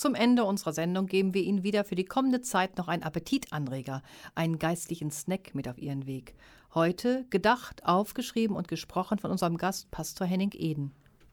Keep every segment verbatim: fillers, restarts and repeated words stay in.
Zum Ende unserer Sendung geben wir Ihnen wieder für die kommende Zeit noch einen Appetitanreger, einen geistlichen Snack mit auf Ihren Weg. Heute gedacht, aufgeschrieben und gesprochen von unserem Gast Pastor Henning Eden.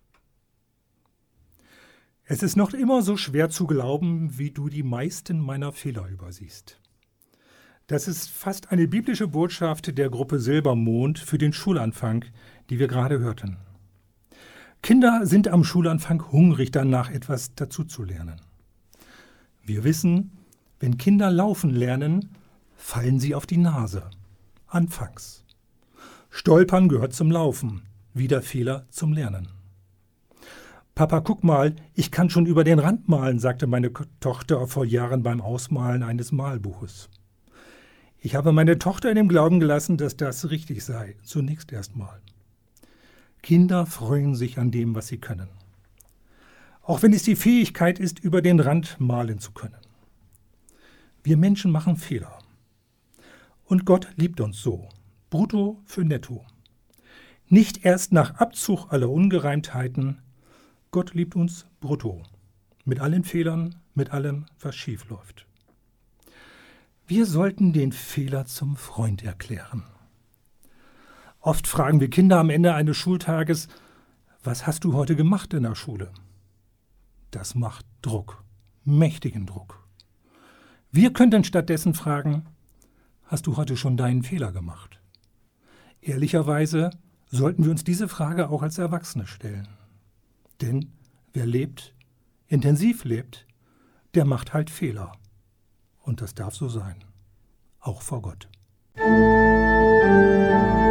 Es ist noch immer so schwer zu glauben, wie du die meisten meiner Fehler übersiehst. Das ist fast eine biblische Botschaft der Gruppe Silbermond für den Schulanfang, die wir gerade hörten. Kinder sind am Schulanfang hungrig danach, etwas dazuzulernen. Wir wissen, wenn Kinder laufen lernen, fallen sie auf die Nase. Anfangs. Stolpern gehört zum Laufen, wieder Fehler zum Lernen. Papa, guck mal, ich kann schon über den Rand malen, sagte meine Tochter vor Jahren beim Ausmalen eines Malbuches. Ich habe meine Tochter in dem Glauben gelassen, dass das richtig sei, zunächst erstmal. Kinder freuen sich an dem, was sie können. Auch wenn es die Fähigkeit ist, über den Rand malen zu können. Wir Menschen machen Fehler. Und Gott liebt uns so, brutto für netto. Nicht erst nach Abzug aller Ungereimtheiten. Gott liebt uns brutto, mit allen Fehlern, mit allem, was schief läuft. Wir sollten den Fehler zum Freund erklären. Oft fragen wir Kinder am Ende eines Schultages, was hast du heute gemacht in der Schule? Das macht Druck, mächtigen Druck. Wir könnten stattdessen fragen, hast du heute schon deinen Fehler gemacht? Ehrlicherweise sollten wir uns diese Frage auch als Erwachsene stellen. Denn wer lebt, intensiv lebt, der macht halt Fehler. Und das darf so sein. Auch vor Gott.